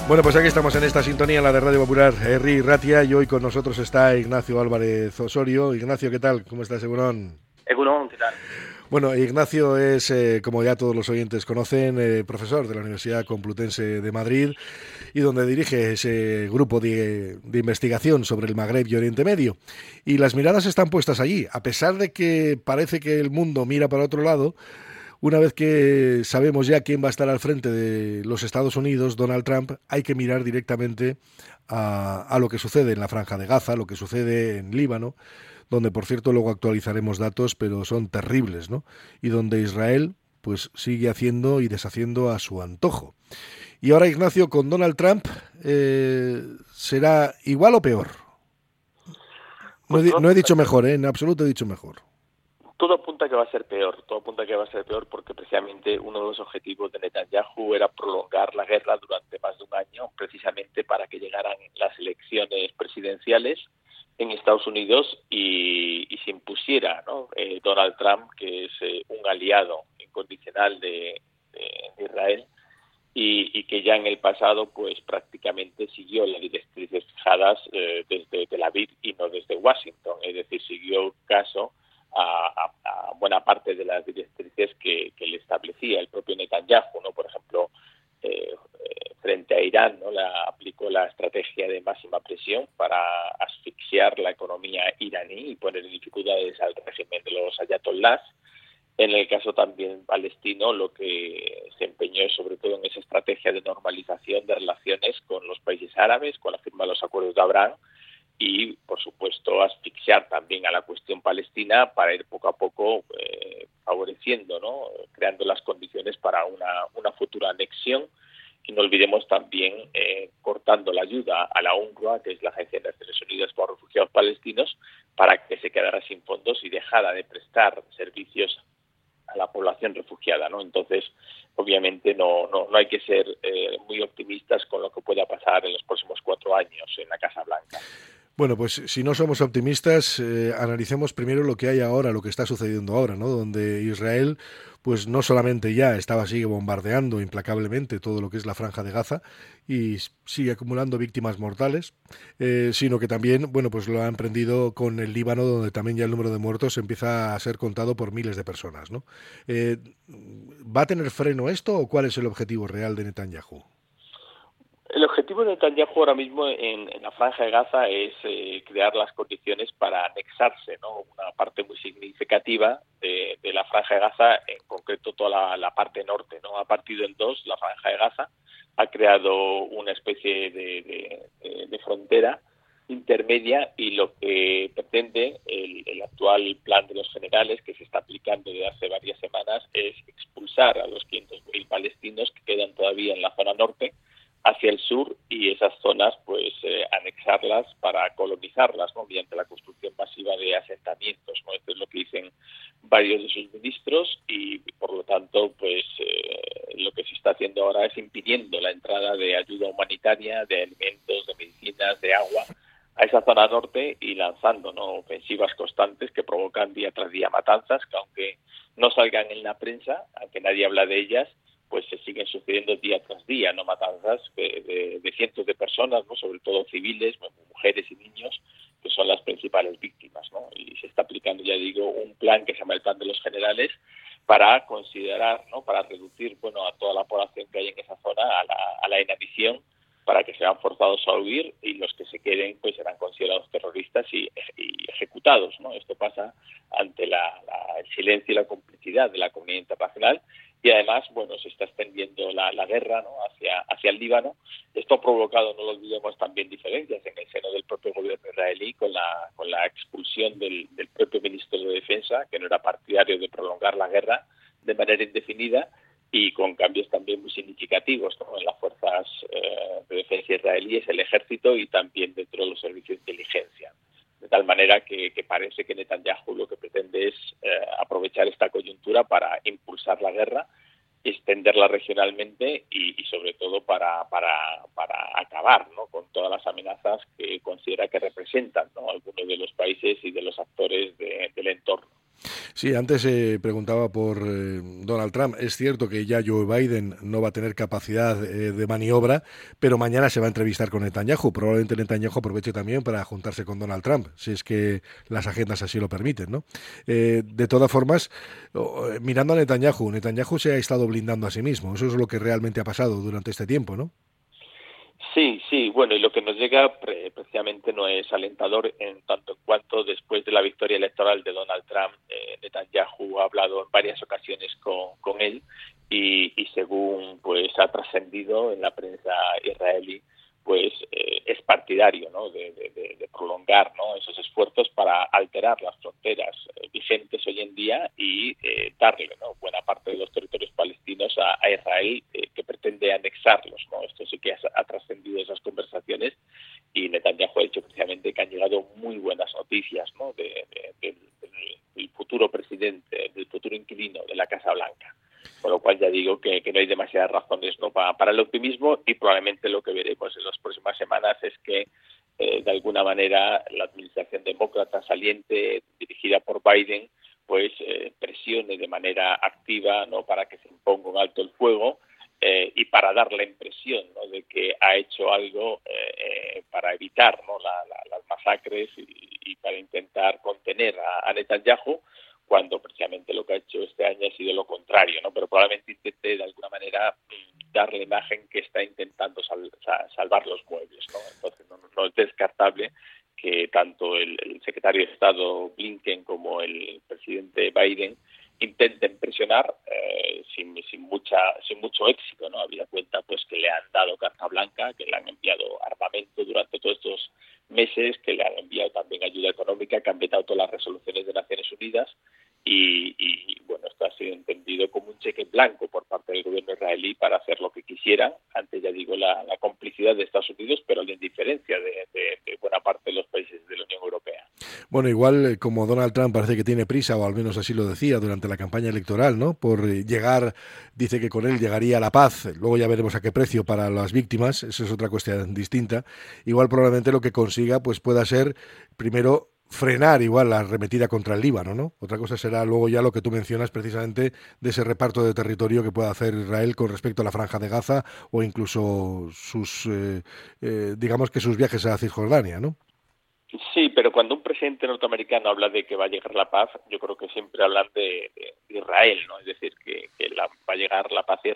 Bueno, pues aquí estamos en esta sintonía, la de Radio Popular, Herri Ratia, y hoy con nosotros está Ignacio Álvarez Osorio. Ignacio, ¿qué tal? ¿Cómo estás, Egunon? Egunon, ¿qué tal? Bueno, Ignacio es, como ya todos los oyentes conocen, profesor de la Universidad Complutense de Madrid y donde dirige ese grupo de investigación sobre el Magreb y Oriente Medio. Y las miradas están puestas allí, a pesar de que parece que el mundo mira para otro lado. Una vez que sabemos ya quién va a estar al frente de los Estados Unidos, Donald Trump, hay que mirar directamente a lo que sucede en la Franja de Gaza, lo que sucede en Líbano, donde por cierto luego actualizaremos datos, pero son terribles, ¿no? Y donde Israel pues sigue haciendo y deshaciendo a su antojo. Y ahora, Ignacio, con Donald Trump, ¿será igual o peor? No Pues he, todo no he apunta dicho que mejor, en absoluto he dicho mejor. todo apunta que va a ser peor, todo apunta que va a ser peor porque precisamente uno de los objetivos de Netanyahu era prolongar la guerra durante más de un año, precisamente para que llegaran las elecciones presidenciales en Estados Unidos y se impusiera, ¿no? Donald Trump, que es un aliado incondicional de Israel y que ya en el pasado pues prácticamente siguió las directrices fijadas desde Tel Aviv y no desde Washington, es decir, siguió caso a buena parte de las directrices que le establecía el propio Netanyahu, ¿no? Por ejemplo, frente a Irán, ¿no? Aplicó la estrategia de máxima presión para asfixiar la economía iraní y poner en dificultades al régimen de los ayatollahs. En el caso también palestino, lo que se empeñó sobre todo en esa estrategia de normalización de relaciones con los países árabes, con la firma de los acuerdos de Abraham y, por supuesto, asfixiar también a la cuestión palestina para ir poco a poco favoreciendo, ¿no? Creando las condiciones para una futura anexión. Y no olvidemos también cortando la ayuda a la UNRWA, que es la Agencia de Naciones Unidas para los Refugiados Palestinos, para que se quedara sin fondos y dejara de prestar servicios a la población refugiada, ¿no? Entonces, obviamente, no hay que ser muy optimistas con lo que pueda pasar en los próximos 4 años en la Casa Blanca. Bueno, pues si no somos optimistas, analicemos primero lo que hay ahora, lo que está sucediendo ahora, ¿no? Donde Israel, pues no solamente ya sigue bombardeando implacablemente todo lo que es la Franja de Gaza y sigue acumulando víctimas mortales, sino que también, bueno, pues lo ha emprendido con el Líbano, donde también ya el número de muertos empieza a ser contado por miles de personas, ¿no? ¿Va a tener freno esto o cuál es el objetivo real de Netanyahu? El objetivo de Netanyahu ahora mismo en la Franja de Gaza es crear las condiciones para anexarse, ¿no? Una parte muy significativa de la Franja de Gaza, en concreto toda la parte norte, ¿no? Ha partido en dos la Franja de Gaza, ha creado una especie de frontera intermedia y lo que pretende el actual plan de los generales que se está aplicando desde hace varias semanas es expulsar a los 500.000 palestinos que quedan todavía en la zona norte hacia el sur y esas zonas pues anexarlas para colonizarlas, ¿no? Mediante la construcción masiva de asentamientos, ¿no? Esto es lo que dicen varios de sus ministros y por lo tanto pues lo que se está haciendo ahora es impidiendo la entrada de ayuda humanitaria, de alimentos, de medicinas, de agua a esa zona norte y lanzando, ¿no? Ofensivas constantes que provocan día tras día matanzas que aunque no salgan en la prensa, aunque nadie habla de ellas, pues se siguen sucediendo día tras día, no matanzas de cientos de personas, ¿no? Sobre todo civiles, mujeres y niños, que son las principales víctimas, ¿no? Y se está aplicando, ya digo, un plan que se llama el Plan de los Generales para considerar, ¿no? Para reducir, bueno, a toda la población que hay en esa zona a la inanición, para que sean forzados a huir y los que se queden pues serán considerados terroristas y ejecutados, ¿no? Esto pasa ante el silencio y la complicidad de la comunidad internacional y además, bueno, se está extendiendo la guerra, ¿no? hacia el Líbano. Esto ha provocado, no lo olvidemos, también diferencias en el seno del propio gobierno israelí con la expulsión del propio ministro de Defensa, que no era partidario de prolongar la guerra de manera indefinida, y con cambios también muy significativos, ¿no? En las fuerzas de defensa israelíes, el ejército y también dentro de los servicios de inteligencia. De tal manera que parece que Netanyahu lo que pretende es aprovechar esta coyuntura para impulsar la guerra, extenderla regionalmente y sobre todo para acabar, ¿no? Con todas las amenazas que considera que representan, ¿no? Algunos de los países y de los actores del entorno. Sí, antes preguntaba por Donald Trump. Es cierto que ya Joe Biden no va a tener capacidad de maniobra, pero mañana se va a entrevistar con Netanyahu. Probablemente Netanyahu aproveche también para juntarse con Donald Trump, si es que las agendas así lo permiten, ¿no? De todas formas, mirando a Netanyahu, Netanyahu se ha estado blindando a sí mismo. Eso es lo que realmente ha pasado durante este tiempo, ¿no? Sí, sí, bueno, y lo que nos llega precisamente no es alentador en tanto en cuanto después de la victoria electoral de Donald Trump, Netanyahu ha hablado en varias ocasiones con él y según pues ha trascendido en la prensa israelí, pues es partidario, ¿no? de prolongar, ¿no? esos esfuerzos para alterar las fronteras vigentes hoy en día y darle, ¿no? buena parte de los territorios palestinos a Israel, que pretende anexarlos, ¿no? Esto sí que ha trascendido esas conversaciones y Netanyahu ha dicho precisamente que han llegado muy buenas noticias, ¿no? del futuro presidente, del futuro inquilino de la Casa Blanca. Con lo cual ya digo que no hay demasiadas razones, ¿no? para el optimismo, y probablemente lo que veremos en las próximas semanas es que de alguna manera la administración demócrata saliente dirigida por Biden pues presione de manera activa, ¿no? para que se imponga un alto el fuego y para dar la impresión, ¿no? de que ha hecho algo para evitar, ¿no? las masacres y para intentar contener a Netanyahu, cuando precisamente lo que ha hecho este año ha sido lo contrario, ¿no? Pero probablemente intente de alguna manera dar la imagen que está intentando salvar los muebles, ¿no? Entonces no es descartable que tanto el secretario de Estado Blinken como el presidente Biden intenten presionar sin mucho éxito, ¿no? Habida cuenta pues que le han dado carta blanca, que le han enviado armamento durante todos estos meses, que le han enviado también ayuda económica, que han vetado todas las resoluciones de Naciones Unidas y bueno, esto ha sido entendido como un cheque en blanco por parte del gobierno israelí para hacer lo que quisieran, ante, ya digo, la complicidad de Estados Unidos, pero la indiferencia de buena parte de los países de la Unión Europea. Bueno, igual como Donald Trump parece que tiene prisa, o al menos así lo decía durante la campaña electoral, ¿no? Por llegar, dice que con él llegaría la paz, luego ya veremos a qué precio para las víctimas, eso es otra cuestión distinta. Igual probablemente lo que consiga pues pueda ser, primero, frenar igual la arremetida contra el Líbano, ¿no? Otra cosa será luego ya lo que tú mencionas precisamente de ese reparto de territorio que pueda hacer Israel con respecto a la Franja de Gaza o incluso digamos que sus viajes a Cisjordania, ¿no? Sí, pero cuando un presidente norteamericano habla de que va a llegar la paz, yo creo que siempre hablan de Israel, ¿no? Es decir, que va a llegar la paz